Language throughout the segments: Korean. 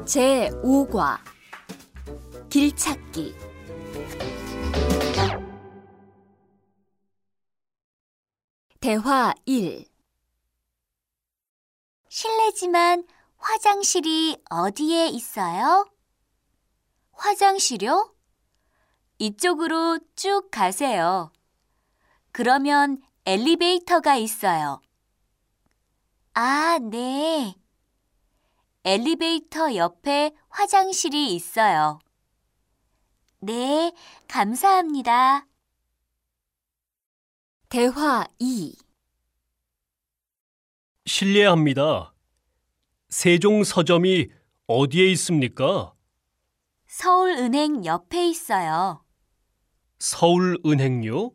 제5과 길찾기. 대화 1. 실례지만 화장실이 어디에 있어요? 화장실요? 이쪽으로 쭉 가세요. 그러면 엘리베이터가 있어요. 아, 네. 엘리베이터 옆에 화장실이 있어요. 네, 감사합니다. 대화 2. 실례합니다. 세종 서점이 어디에 있습니까? 서울은행 옆에 있어요. 서울은행요?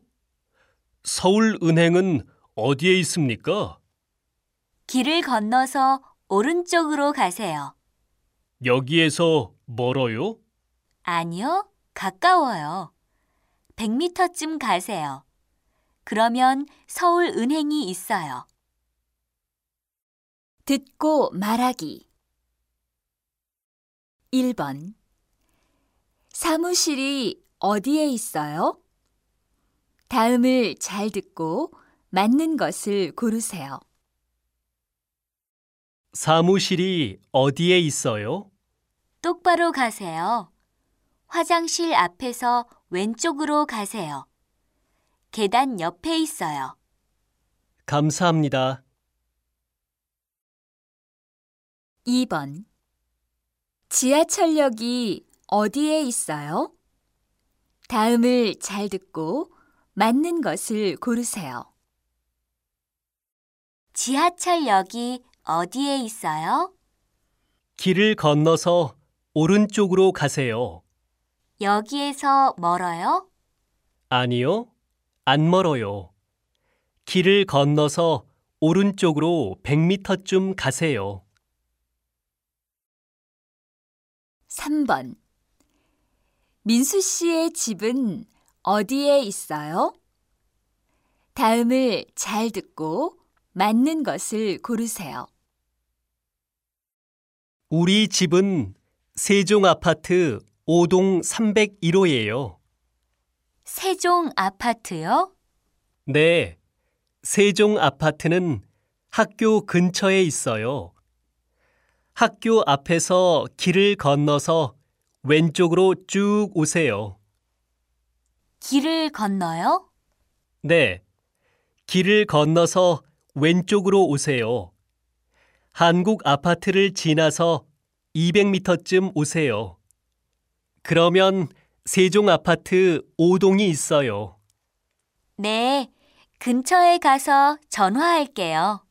서울은행은 어디에 있습니까? 길을 건너서 오른쪽으로 가세요. 여기에서 멀어요? 아니요, 가까워요. 100m쯤 가세요. 그러면 서울은행이 있어요. 듣고 말하기. 1번. 사무실이 어디에 있어요? 다음을 잘 듣고 맞는 것을 고르세요. 사무실이 어디에 있어요? 똑바로 가세요. 화장실 앞에서 왼쪽으로 가세요. 계단 옆에 있어요. 감사합니다. 2번. 지하철역이 어디에 있어요? 다음을 잘 듣고 맞는 것을 고르세요. 지하철역이 어디에 있어요? 길을 건너서 오른쪽으로 가세요. 여기에서 멀어요? 아니요, 안 멀어요. 길을 건너서 오른쪽으로 100m쯤 가세요. 3번. 민수 씨의 집은 어디에 있어요? 다음을 잘 듣고 맞는 것을 고르세요. 우리 집은 세종 아파트 5동 301호예요. 세종 아파트요? 네, 세종 아파트는 학교 근처에 있어요. 학교 앞에서 길을 건너서 왼쪽으로 쭉 오세요. 길을 건너요? 네, 길을 건너서 왼쪽으로 오세요. 한국 아파트를 지나서 200m쯤 오세요. 그러면 세종 아파트 5동이 있어요. 네, 근처에 가서 전화할게요.